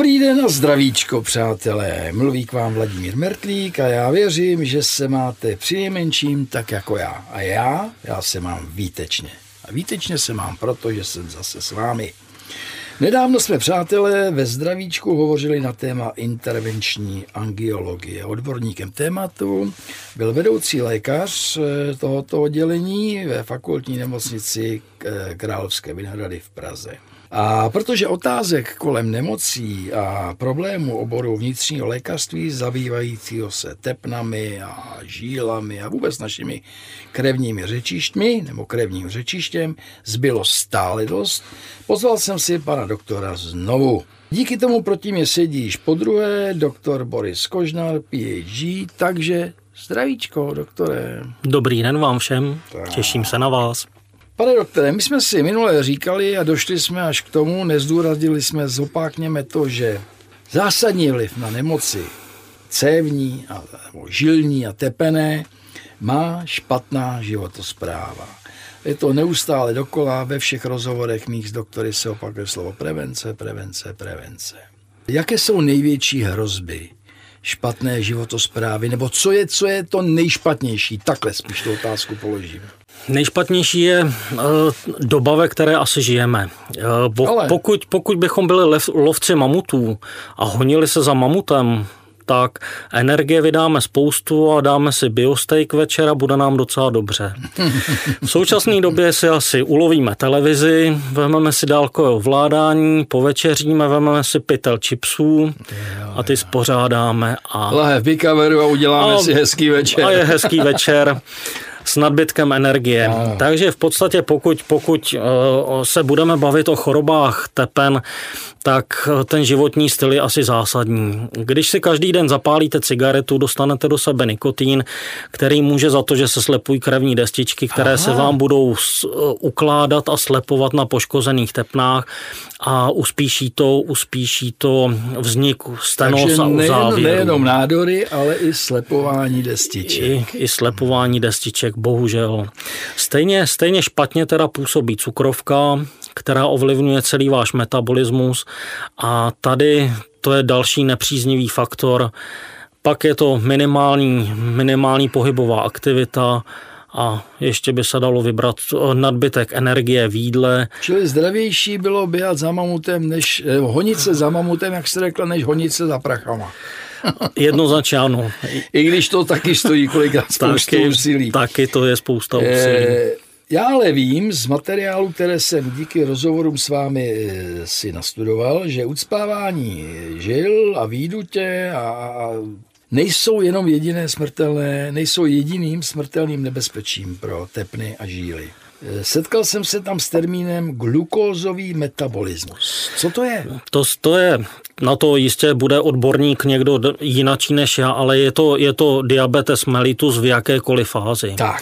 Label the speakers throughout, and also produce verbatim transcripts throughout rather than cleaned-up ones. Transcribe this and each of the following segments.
Speaker 1: Dobrý den a zdravíčko, přátelé. Mluví k vám Vladimír Mertlík a já věřím, že se máte přinejmenším tak jako já. A já, já se mám výtečně. A výtečně se mám proto, že jsem zase s vámi. Nedávno jsme, přátelé, ve zdravíčku hovořili na téma intervenční angiologie. Odborníkem tématu byl vedoucí lékař tohoto oddělení ve fakultní nemocnici Královské Vinohrady v Praze. A protože otázek kolem nemocí a problémů oboru vnitřního lékařství zabývajícího se tepnami a žílami a vůbec našimi krevními řečištmi nebo krevním řečištěm zbylo stále dost, pozval jsem si pana doktora znovu. Díky tomu proti mě sedí již podruhé doktor Boris Kožnar, P H D, takže zdravíčko, doktore.
Speaker 2: Dobrý den vám všem, tak. Těším se na vás.
Speaker 1: Pane doktore, my jsme si minule říkali a došli jsme až k tomu, nezdůraznili jsme, zopákněme to, že zásadní vliv na nemoci cévní a nebo žilní a tepené má špatná životospráva. Je to neustále dokola, ve všech rozhovorech mých s doktory se opakuje slovo prevence, prevence, prevence. Jaké jsou největší hrozby špatné životosprávy, nebo co je, co je to nejšpatnější? Takhle spíš tu otázku položím.
Speaker 2: Nejšpatnější je uh, doba, ve které asi žijeme. Uh, bo, Ale... pokud, pokud bychom byli lev, lovci mamutů a honili se za mamutem, tak energie vydáme spoustu a dáme si biosteak večer a bude nám docela dobře. V současné době si asi ulovíme televizi, vezmeme si dálkové ovládání, povečeříme, vezmeme si pytel chipsů a ty spořádáme. A
Speaker 1: lahev bikaveru a uděláme a, si hezký večer.
Speaker 2: A je hezký večer. S nadbytkem energie. No. Takže v podstatě pokud, pokud se budeme bavit o chorobách tepen, tak ten životní styl je asi zásadní. Když si každý den zapálíte cigaretu, dostanete do sebe nikotin, který může za to, že se slepují krevní destičky, které Aha. se vám budou ukládat a slepovat na poškozených tepnách a uspíší to, uspíší to vznik stenóz a uzávěru.
Speaker 1: Takže nejenom nádory, ale i slepování destiček.
Speaker 2: I, i slepování destiček, bohužel. Stejně, stejně špatně teda působí cukrovka, která ovlivňuje celý váš metabolismus a tady to je další nepříznivý faktor. Pak je to minimální, minimální pohybová aktivita a ještě by se dalo vybrat nadbytek energie v jídle.
Speaker 1: Čili zdravější bylo běhat za mamutem, než honit se za mamutem, jak jste řekla, než honit se za prachama.
Speaker 2: Jednoznačně ano.
Speaker 1: I když to taky stojí kolikrát spoustu taky, úsilí.
Speaker 2: Taky to je spousta úsilí. E-
Speaker 1: Já ale vím z materiálu, které jsem díky rozhovorům s vámi si nastudoval, že ucpávání žil a výdutě a nejsou jenom jediné smrtelné, nejsou jediným smrtelným nebezpečím pro tepny a žíly. Setkal jsem se tam s termínem glukózový metabolismus. Co to je?
Speaker 2: To, to je, na to jistě bude odborník někdo jinačí než já, ale je to, je to diabetes mellitus v jakékoliv fázi.
Speaker 1: Tak.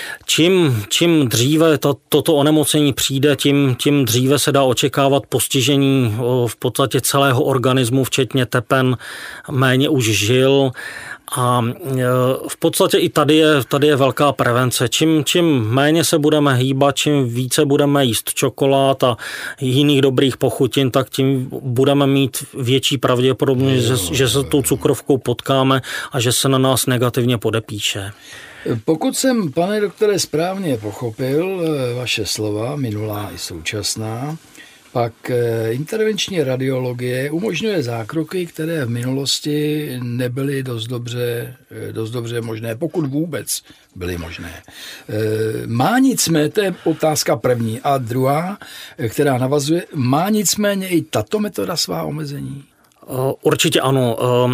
Speaker 2: Čím, čím dříve to, toto onemocnění přijde, tím, tím dříve se dá očekávat postižení v podstatě celého organismu, včetně tepen, méně už žil. A v podstatě i tady je, tady je velká prevence. Čím, čím méně se budeme hýbat, čím více budeme jíst čokolád a jiných dobrých pochutin, tak tím budeme mít větší pravděpodobnost, že, že se tou cukrovkou potkáme a že se na nás negativně podepíše.
Speaker 1: Pokud jsem, pane doktore, správně pochopil vaše slova, minulá i současná, pak intervenční radiologie umožňuje zákroky, které v minulosti nebyly dost dobře, dost dobře možné, pokud vůbec byly možné. Má nicméně, to je otázka první, a druhá, která navazuje, má nicméně i tato metoda svá omezení?
Speaker 2: Určitě ano.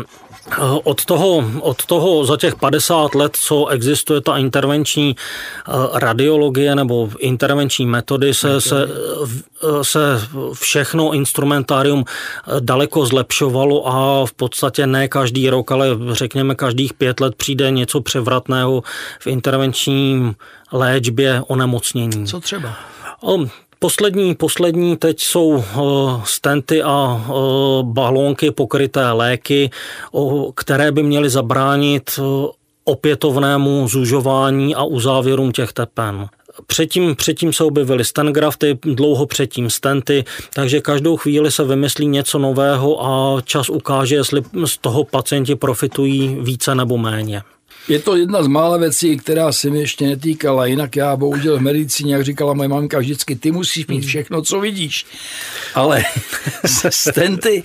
Speaker 2: Od toho, od toho za těch padesát let, co existuje ta intervenční radiologie nebo intervenční metody, se, se, se všechno instrumentárium daleko zlepšovalo a v podstatě ne každý rok, ale řekněme každých pět let přijde něco převratného v intervenční léčbě onemocnění.
Speaker 1: Co třeba?
Speaker 2: Poslední, poslední teď jsou uh, stenty a uh, balónky pokryté léky, uh, které by měly zabránit uh, opětovnému zužování a uzávěrům těch tepen. Předtím, předtím se objevily stengrafty, dlouho předtím stenty, takže každou chvíli se vymyslí něco nového a čas ukáže, jestli z toho pacienti profitují více nebo méně.
Speaker 1: Je to jedna z mála věcí, která se mi ještě netýkala, jinak já bohužel v medicíně, jak říkala moje mamka vždycky, ty musíš mít všechno, co vidíš. Ale stenty,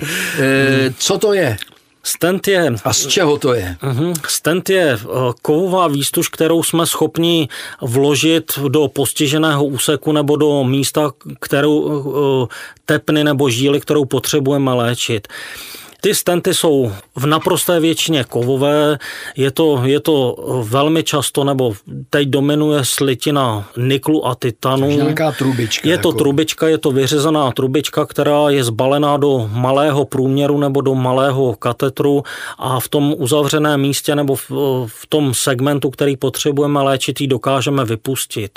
Speaker 1: co to je?
Speaker 2: Stent je...
Speaker 1: A z čeho to je?
Speaker 2: Uh-huh. Stent je kovová výstuž, kterou jsme schopni vložit do postiženého úseku nebo do místa, kterou tepny nebo žíly, kterou potřebujeme léčit. Ty stenty jsou v naprosté většině kovové, je to, je to velmi často, nebo teď dominuje slitina niklu a titanu.
Speaker 1: Takže nějaká trubička.
Speaker 2: Je to
Speaker 1: jako... trubička,
Speaker 2: je to vyřezaná trubička, která je zbalená do malého průměru nebo do malého katetru a v tom uzavřeném místě nebo v, v tom segmentu, který potřebujeme léčit, ji dokážeme vypustit.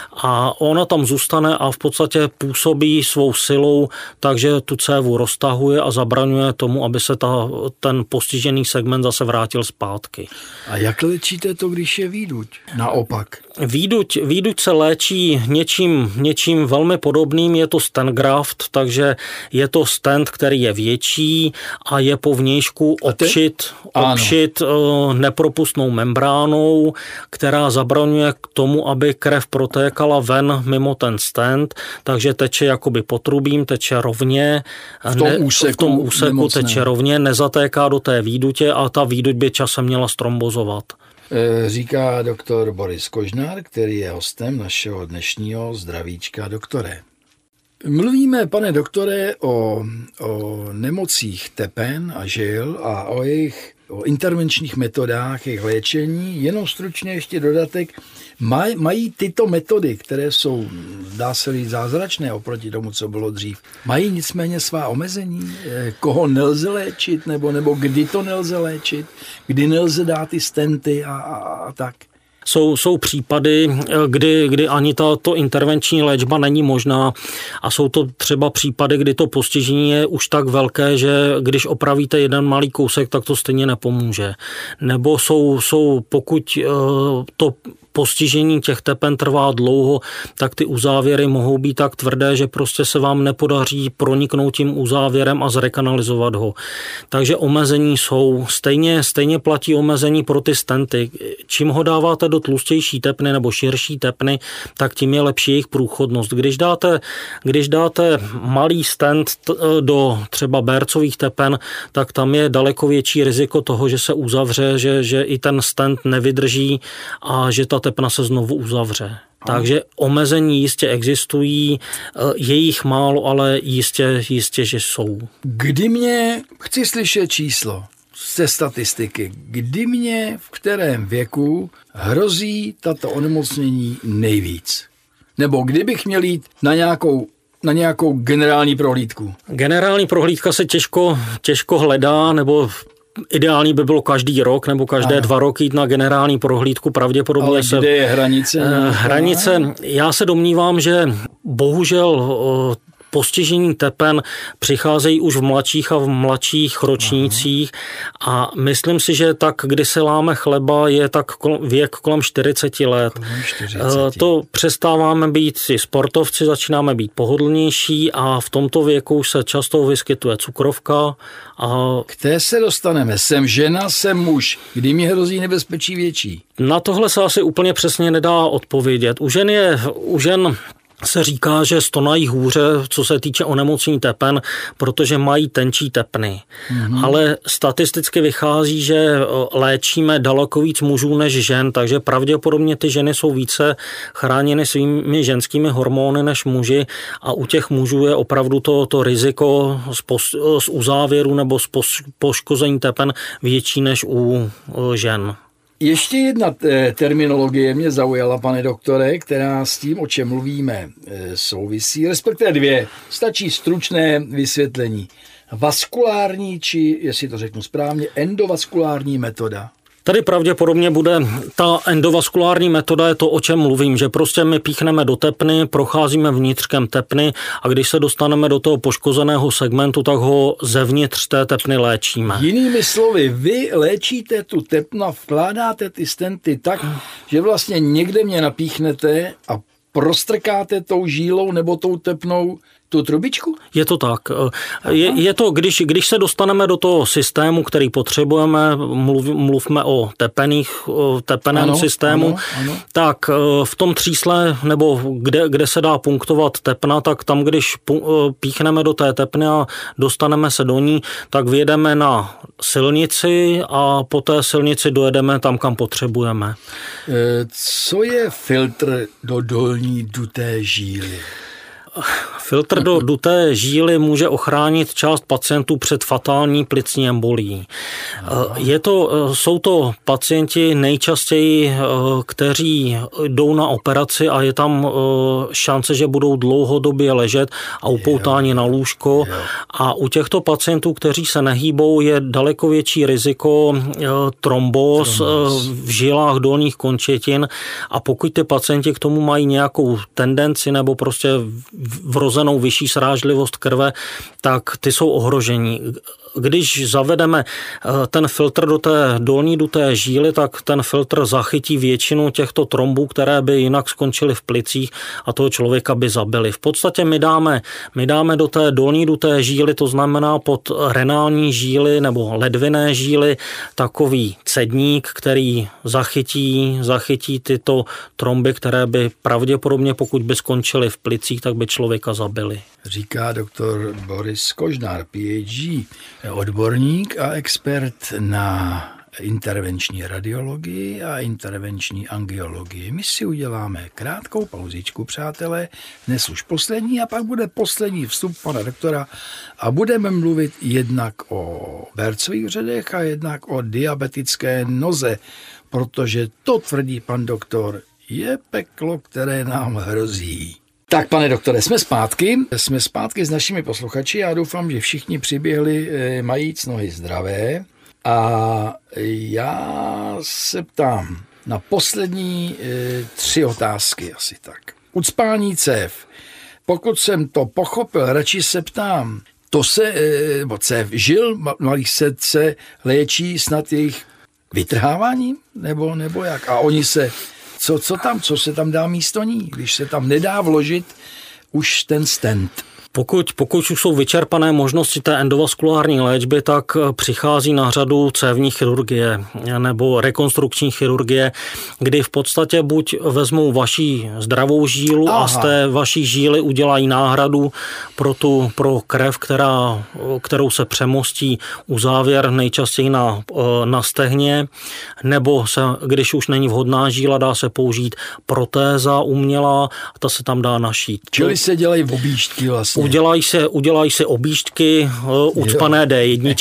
Speaker 2: A ona tam zůstane a v podstatě působí svou silou, takže tu cévu roztahuje a zabraňuje tomu, aby se ta, ten postižený segment zase vrátil zpátky.
Speaker 1: A jak léčíte to, když je výduť? Naopak.
Speaker 2: Výduť, výduť se léčí něčím, něčím velmi podobným, je to stengraft, takže je to stent, který je větší a je po vnějšku obšit, obšit nepropustnou membránou, která zabraňuje k tomu, aby krev protékala ven mimo ten stent, takže teče jakoby potrubím, teče rovně.
Speaker 1: V tom úseku,
Speaker 2: v tom úseku teče rovně, nezatéká do té výdutě a ta výduť by časem měla strombozovat.
Speaker 1: Říká doktor Boris Kožnár, který je hostem našeho dnešního Zdravíčka doktore. Mluvíme, pane doktore, o, o nemocích tepen a žil a o jejich o intervenčních metodách, jejich léčení. Jenom stručně ještě dodatek. Maj, mají tyto metody, které jsou, dá se říct, zázračné oproti tomu, co bylo dřív, mají nicméně svá omezení? Koho nelze léčit, nebo, nebo kdy to nelze léčit? Kdy nelze dát ty stenty a, a, a tak?
Speaker 2: Jsou, jsou případy, kdy, kdy ani tato intervenční léčba není možná a jsou to třeba případy, kdy to postižení je už tak velké, že když opravíte jeden malý kousek, tak to stejně nepomůže. Nebo jsou, jsou pokud to postižení těch tepen trvá dlouho, tak ty uzávěry mohou být tak tvrdé, že prostě se vám nepodaří proniknout tím uzávěrem a zrekanalizovat ho. Takže omezení jsou. Stejně, stejně platí omezení pro ty stenty. Čím ho dáváte do tlustější tepny nebo širší tepny, tak tím je lepší jejich průchodnost. Když dáte, když dáte malý stent do třeba bércových tepen, tak tam je daleko větší riziko toho, že se uzavře, že, že i ten stent nevydrží a že ta tepna se znovu uzavře. Takže omezení jistě existují, je jich málo, ale jistě, jistě, že jsou.
Speaker 1: Kdy mě, chci slyšet číslo ze statistiky, kdy mě v kterém věku hrozí tato onemocnění nejvíc? Nebo kdybych měl jít na nějakou na nějakou generální prohlídku?
Speaker 2: Generální prohlídka se těžko, těžko hledá, nebo ideální by bylo každý rok nebo každé ano. dva roky jít na generální prohlídku, pravděpodobně.
Speaker 1: Ale
Speaker 2: se...
Speaker 1: kde je hranice?
Speaker 2: Hranice, já se domnívám, že bohužel postižení tepen přicházejí už v mladších a v mladších ročnících a myslím si, že tak, kdy se láme chleba, je tak věk kolem čtyřicet let.
Speaker 1: Kolem čtyřicet.
Speaker 2: To přestáváme být si sportovci, začínáme být pohodlnější a v tomto věku se často vyskytuje cukrovka. A...
Speaker 1: K té se dostaneme. Jsem žena, jsem muž. Kdy mi hrozí nebezpečí větší?
Speaker 2: Na tohle se asi úplně přesně nedá odpovědět. U žen je, u žen se říká, že stonají hůře, co se týče onemocnění tepen, protože mají tenčí tepny. Mm-hmm. Ale statisticky vychází, že léčíme daleko víc mužů než žen, takže pravděpodobně ty ženy jsou více chráněny svými ženskými hormony než muži a u těch mužů je opravdu to, to riziko z, pos, z uzávěru nebo z pos, poškození tepen větší než u žen.
Speaker 1: Ještě jedna terminologie mě zaujala, pane doktore, která s tím, o čem mluvíme, souvisí, respektive dvě. Stačí stručné vysvětlení. Vaskulární, či, jestli to řeknu správně, endovaskulární metoda.
Speaker 2: Tady pravděpodobně bude ta endovaskulární metoda, je to, o čem mluvím, že prostě my píchneme do tepny, procházíme vnitřkem tepny a když se dostaneme do toho poškozeného segmentu, tak ho zevnitř té tepny léčíme.
Speaker 1: Jinými slovy, vy léčíte tu tepnu, vkládáte ty stenty tak, že vlastně někde mě napíchnete a prostrkáte tou žílou nebo tou tepnou tu trubičku?
Speaker 2: Je to tak. Je, je to, když, když se dostaneme do toho systému, který potřebujeme, mluv, mluvme o tepených, tepeném ano, systému, ano, ano. Tak v tom třísle, nebo kde, kde se dá punktovat tepna, tak tam, když píchneme do té tepny a dostaneme se do ní, tak vyjedeme na silnici a po té silnici dojedeme tam, kam potřebujeme.
Speaker 1: Co je filtr do dolní duté žíly?
Speaker 2: Filtr do duté žíly může ochránit část pacientů před fatální plicní embolií. Je to, jsou to pacienti nejčastěji, kteří jdou na operaci a je tam šance, že budou dlouhodobě ležet a upoutáni na lůžko. A u těchto pacientů, kteří se nehýbou, je daleko větší riziko trombóz v žilách dolních končetin a pokud ty pacienti k tomu mají nějakou tendenci nebo prostě vrozenou vyšší srážlivost krve, tak ty jsou ohrožení. Když zavedeme ten filtr do té dolní duté žíly, tak ten filtr zachytí většinu těchto trombů, které by jinak skončily v plicích a toho člověka by zabili. V podstatě my dáme, my dáme do té dolní duté žíly, to znamená pod renální žíly nebo ledviné žíly, takový cedník, který zachytí, zachytí tyto tromby, které by pravděpodobně, pokud by skončily v plicích, tak by člověka zabili.
Speaker 1: Říká doktor Boris Kožnár, P H D, odborník a expert na intervenční radiologii a intervenční angiologii. My si uděláme krátkou pauzičku, přátelé, dnes už poslední a pak bude poslední vstup pana doktora a budeme mluvit jednak o bercových vředech a jednak o diabetické noze, protože to, tvrdí pan doktor, je peklo, které nám hrozí. Tak, pane doktore, jsme zpátky. Jsme zpátky s našimi posluchači. Já doufám, že všichni přiběhli majíc nohy zdravé. A já se ptám na poslední tři otázky asi tak. Ucpání cév. Pokud jsem to pochopil, radši se ptám, to se, nebo cév žil malých se léčí snad jejich vytrháváním? Nebo, nebo jak? A oni se... Co, co tam, co se tam dá místo ní, když se tam nedá vložit už ten stent?
Speaker 2: Pokud, pokud už jsou vyčerpané možnosti té endovaskulární léčby, tak přichází na řadu cévní chirurgie nebo rekonstrukční chirurgie, kdy v podstatě buď vezmou vaší zdravou žílu Aha. a z té vaší žíly udělají náhradu pro, tu, pro krev, která, kterou se přemostí uzávěr nejčastěji na, na stehně, nebo se, když už není vhodná žíla, dá se použít protéza umělá a ta se tam dá našít.
Speaker 1: Čili se dělají objížďky vlastně.
Speaker 2: Udělají se, udělají se objížďky, ucpané dé jedna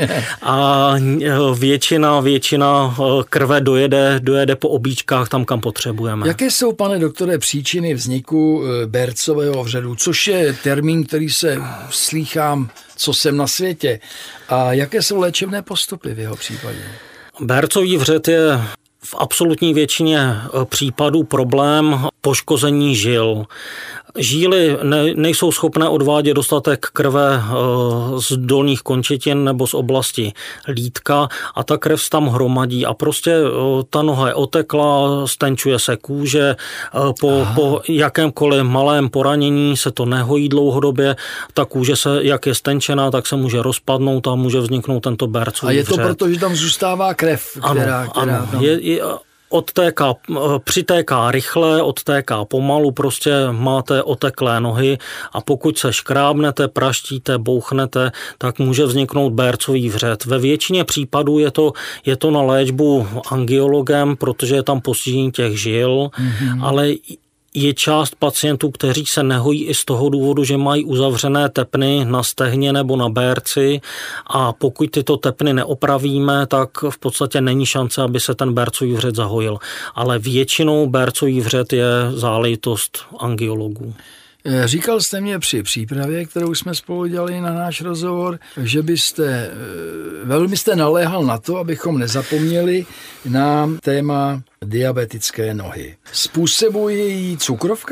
Speaker 2: a většina, většina krve dojede, dojede po objížďkách tam, kam potřebujeme.
Speaker 1: Jaké jsou, pane doktore, příčiny vzniku bercového vředu, což je termín, který se slýchám, co jsem na světě. A jaké jsou léčebné postupy v jeho případě?
Speaker 2: Bercový vřed je v absolutní většině případů problém poškození žil. Žíly ne, nejsou schopné odvádět dostatek krve z dolních končetin nebo z oblasti lítka a ta krev tam hromadí a prostě ta noha je otekla, stenčuje se kůže, po, po jakémkoliv malém poranění se to nehojí dlouhodobě, ta kůže se, jak je stenčená, tak se může rozpadnout a může vzniknout tento bercový vřed.
Speaker 1: A je to proto, že tam zůstává krev, která...
Speaker 2: Ano,
Speaker 1: která
Speaker 2: ano.
Speaker 1: Tam...
Speaker 2: Je, je, Odtéká, přitéká rychle, odtéká pomalu, prostě máte oteklé nohy a pokud se škrábnete, praštíte, bouchnete, tak může vzniknout bercový vřed. Ve většině případů je to, je to na léčbu angiologem, protože je tam postižení těch žil, mm-hmm. ale je část pacientů, kteří se nehojí i z toho důvodu, že mají uzavřené tepny na stehně nebo na berci a pokud tyto tepny neopravíme, tak v podstatě není šance, aby se ten bercový vřed zahojil. Ale většinou bercový vřed je záležitost angiologů.
Speaker 1: Říkal jste mě při přípravě, kterou jsme spolu dělali na náš rozhovor, že byste, velmi jste naléhal na to, abychom nezapomněli na téma diabetické nohy. Způsobuje jí cukrovka?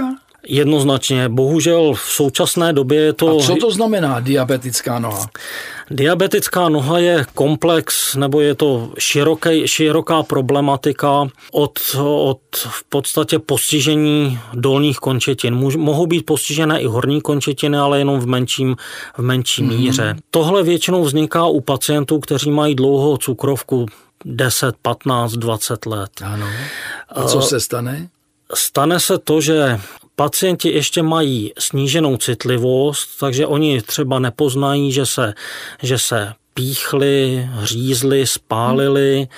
Speaker 2: Jednoznačně. Bohužel v současné době je to...
Speaker 1: A co to znamená diabetická noha?
Speaker 2: Diabetická noha je komplex, nebo je to široké, široká problematika od, od v podstatě postižení dolních končetin. Mohou být postižené i horní končetiny, ale jenom v menším, v menší mm-hmm. míře. Tohle většinou vzniká u pacientů, kteří mají dlouhou cukrovku deset, patnáct, dvacet let.
Speaker 1: Ano. A co se stane?
Speaker 2: Stane se to, že pacienti ještě mají sníženou citlivost, takže oni třeba nepoznají, že se, že se píchli, hřízli, spálili,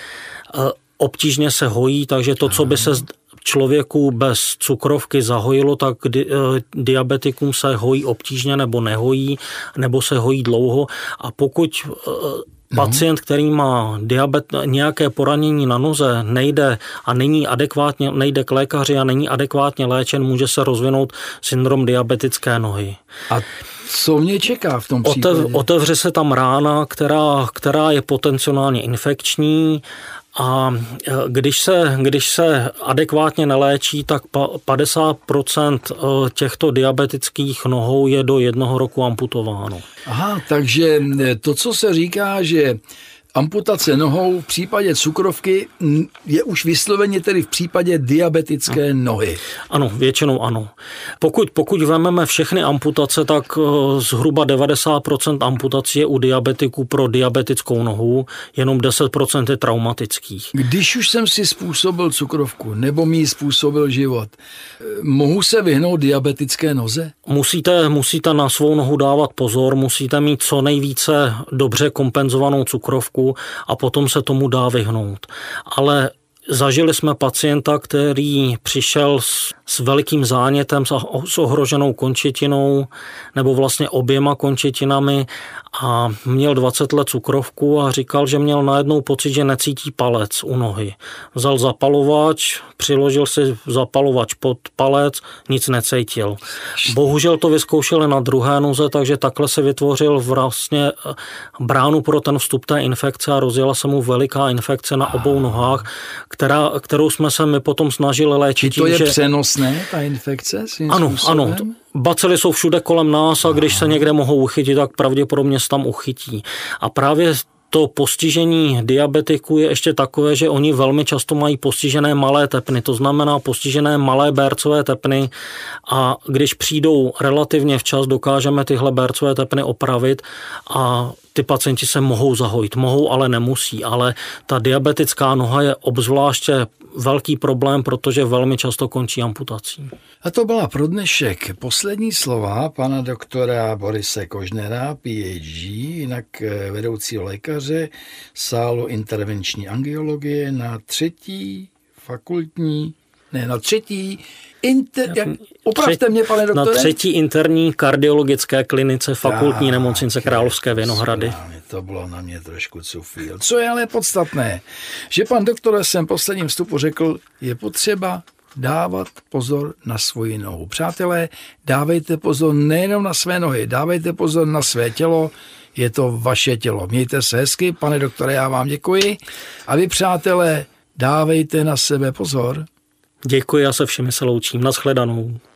Speaker 2: obtížně se hojí, takže to, co by se člověku bez cukrovky zahojilo, tak di, diabetikům se hojí obtížně nebo nehojí, nebo se hojí dlouho. A pokud pacient, který má diabet, nějaké poranění na noze, nejde a není adekvátně, nejde k lékaři a není adekvátně léčen, může se rozvinout syndrom diabetické nohy.
Speaker 1: A co mě čeká v tom případě?
Speaker 2: Otevře se tam rána, která, která je potenciálně infekční, a když se, když se adekvátně neléčí, tak padesát procent těchto diabetických nohou je do jednoho roku amputováno.
Speaker 1: Aha, takže to, co se říká, že amputace nohou v případě cukrovky je už vysloveně tedy v případě diabetické nohy.
Speaker 2: Ano, většinou ano. Pokud, pokud vezmeme všechny amputace, tak zhruba devadesát procent amputací je u diabetiků pro diabetickou nohu, jenom deset procent je traumatických.
Speaker 1: Když už jsem si způsobil cukrovku nebo mi způsobil život, mohu se vyhnout diabetické noze?
Speaker 2: Musíte, musíte na svou nohu dávat pozor, musíte mít co nejvíce dobře kompenzovanou cukrovku a potom se tomu dá vyhnout. Ale zažili jsme pacienta, který přišel s, s velikým zánětem, s ohroženou končetinou nebo vlastně oběma končetinami a měl dvacet let cukrovku a říkal, že měl najednou pocit, že necítí palec u nohy. Vzal zapalovač, přiložil si zapalovač pod palec, nic necítil. Bohužel to vyzkoušeli na druhé noze, takže takhle se vytvořil vlastně bránu pro ten vstup té infekce a rozjela se mu veliká infekce na obou nohách, která, kterou jsme se my potom snažili léčit.
Speaker 1: To je
Speaker 2: že...
Speaker 1: přenosné, ta infekce?
Speaker 2: Ano, způsobem? Ano. Bacily jsou všude kolem nás a když se někde mohou uchytit, tak pravděpodobně se tam uchytí. A právě to postižení diabetiků je ještě takové, že oni velmi často mají postižené malé tepny, to znamená postižené malé bércové tepny a když přijdou relativně včas, dokážeme tyhle bércové tepny opravit a ty pacienti se mohou zahojit, mohou, ale nemusí, ale ta diabetická noha je obzvláště velký problém, protože velmi často končí amputací.
Speaker 1: A to byla pro dnešek poslední slova pana doktora Borise Kožnera, P H D, jinak vedoucího lékaře sálu intervenční angiologie na třetí fakultní, ne, na třetí Inter, jak, opravte mě, pane doktore.
Speaker 2: Na třetí interní kardiologické klinice fakultní tak, nemocnice Královské Vinohrady.
Speaker 1: To bylo na mě trošku cufíl. Co je ale podstatné, že pan doktor jsem posledním vstupu řekl, je potřeba dávat pozor na svoji nohu. Přátelé, dávejte pozor nejenom na své nohy, dávejte pozor na své tělo, je to vaše tělo. Mějte se hezky, pane doktore, já vám děkuji. A vy, přátelé, dávejte na sebe pozor.
Speaker 2: Děkuji, já se všemi se loučím. Nashledanou.